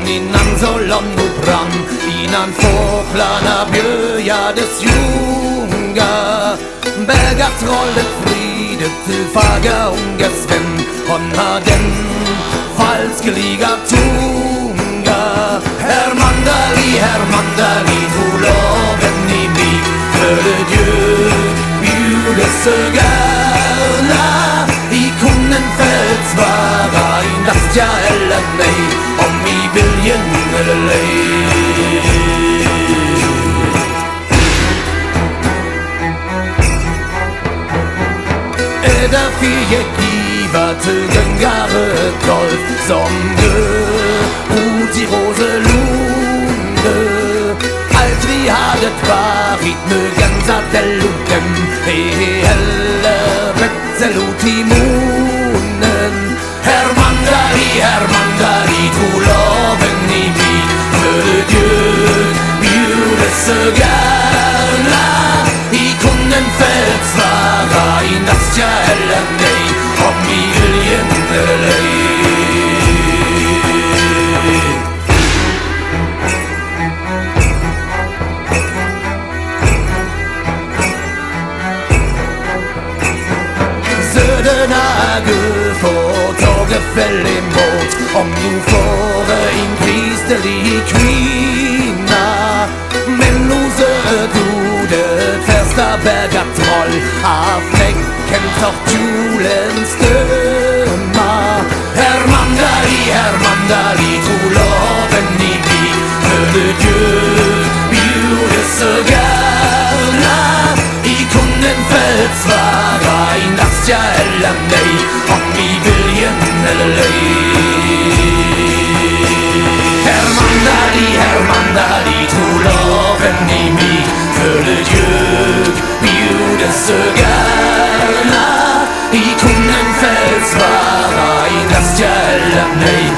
innan så långt och brann innan fåglarna bjöjades junga. Bergatrollet fridet till faga unges vän, hon har den falskeliga tunga. Herr Mandali, tro loven i mig, för Dieu bjuder så gärna. I kunden föds vara endast ja eller nej, om I viljen eller ej. Därför gick Iva till Gangare Golf som går ut i Roselunde. Allt vi hade varit med ganska deluten, heller betzelot i munnen. Herr Mandali, tro loven i mig, för Dieu bjuder så gärna. I kunden föds vara endast ja eller nej, om I viljen eller ej. Söderna får tåget väl emot, om du får en kristelig kvinna. Men nu så du det första bergatroll av fläcken för kjolens stömma. Herr Mandali, tro loven i mig, för Dieu bjuder så gärna. I kunden föds vara endast ja eller nej, om I viljen eller ej. Herr Mandali, tro loven i mig, för Dieu bjuder så gärna. I kunden föds vara endast ja eller nej,